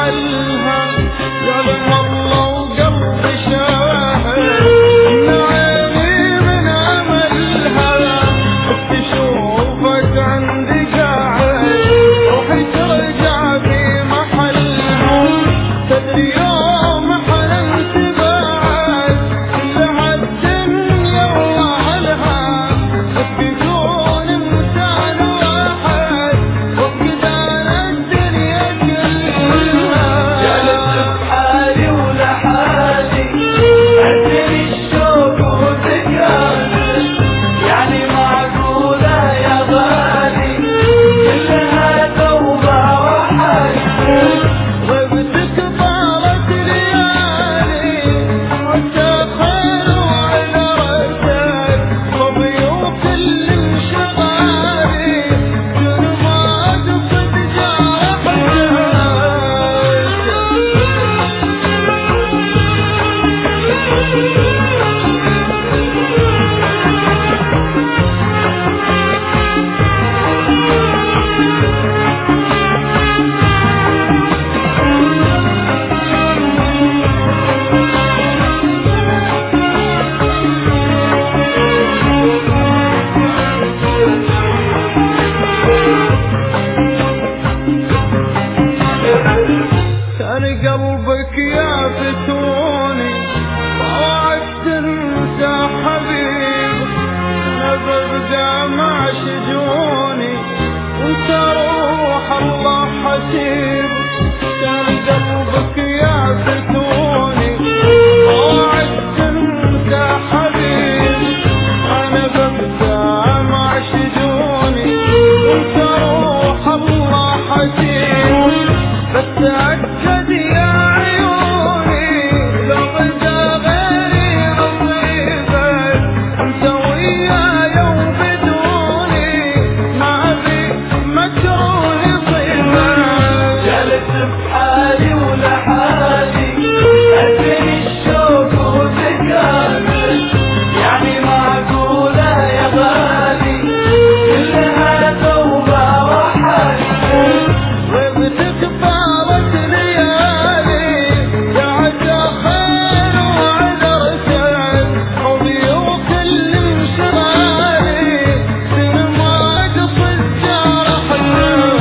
محلها، يا لم الله وقلبي شاهد إن عيني من أملها، تشوفك عندي قاعد روحي ترجع في محلها، تدري يوم حننت بعد كل هالدنيا وأهلها، بدون إنسان واحد وفقد أنا الدنيا كلها. جلست بحالي ولحالي عندني الشوق وذكرى، يعني معقولة يا غالي كلها توبة وحالي. غبتك طالت ليالي وتأخر وعلى راسك صبي وكل انشغالي، دون ما تفد جرحتك. كان قلبك يا فتوني ووعدت انسى حبيب، انا ببقى مع شجوني وانت روح الله حسيب. كان قلبك يا فتوني ووعدت انسى حبيب، انا ببقى مع شجوني وانت روح الله حسيب. بس تأكد يا عيوني لو بدا غيري نصيبك، انت وياي وبدوني ما في مكروه يصيبك. جلست بحالي ولحالي عندني الشوق وذكرى، يعني معقولة يا غالي كلها توبة وحالي. غبتك طالت ليالي قعدت خير وعذرتك حبي وكل انشغالي، دون ما تصد جرحتك.